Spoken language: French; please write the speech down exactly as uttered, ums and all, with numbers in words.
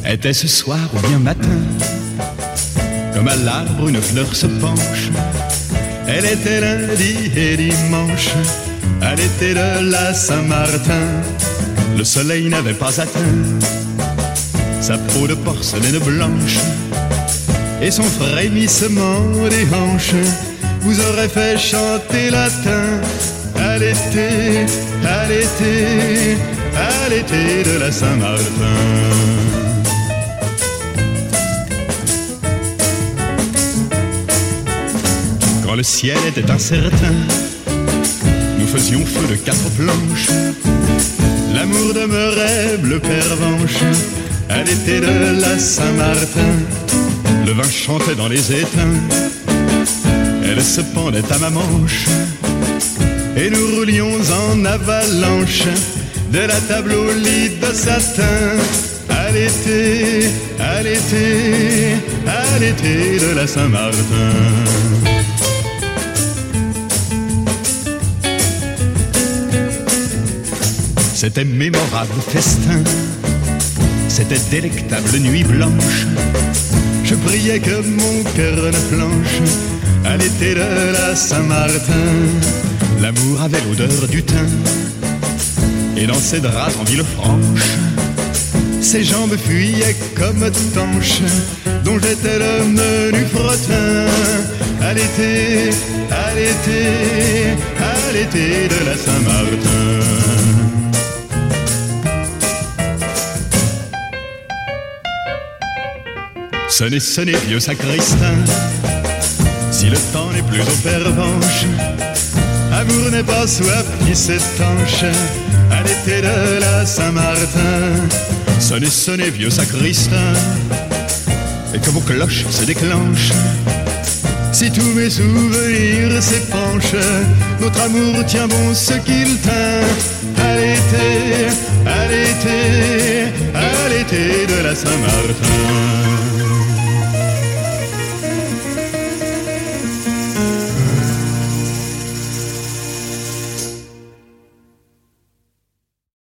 Était ce soir ou bien matin, comme à l'arbre une fleur se penche. Elle était lundi et dimanche, à l'été de la Saint-Martin. Le soleil n'avait pas atteint sa peau de porcelaine blanche, et son frémissement des hanches vous aurait fait chanter latin. À l'été, à l'été, à l'été de la Saint-Martin. Quand le ciel était incertain, nous faisions feu de quatre planches. L'amour demeurait bleu pervenche. À l'été de la Saint-Martin, le vin chantait dans les étains. Elle se pendait à ma manche, et nous roulions en avalanche de la table au lit de satin. À l'été, à l'été, à l'été de la Saint-Martin. C'était mémorable festin, c'était délectable nuit blanche. Je priais que mon cœur ne flanche. À l'été de la Saint-Martin, l'amour avait l'odeur du thym, et dans ses draps en Villefranche, ses jambes fuyaient comme tanches, dont j'étais le menu frottin. À l'été, à l'été, à l'été de la Saint-Martin. Sonnez, sonnez, vieux sacristain, si le temps n'est plus aux pervenches. Amour n'est pas soif qui s'étanche. À l'été de la Saint-Martin. Sonnez, sonnez, vieux sacristain, et que vos cloches se déclenchent. Si tous mes souvenirs s'épanchent, notre amour tient bon ce qu'il tint. À l'été, à l'été, à l'été de la Saint-Martin.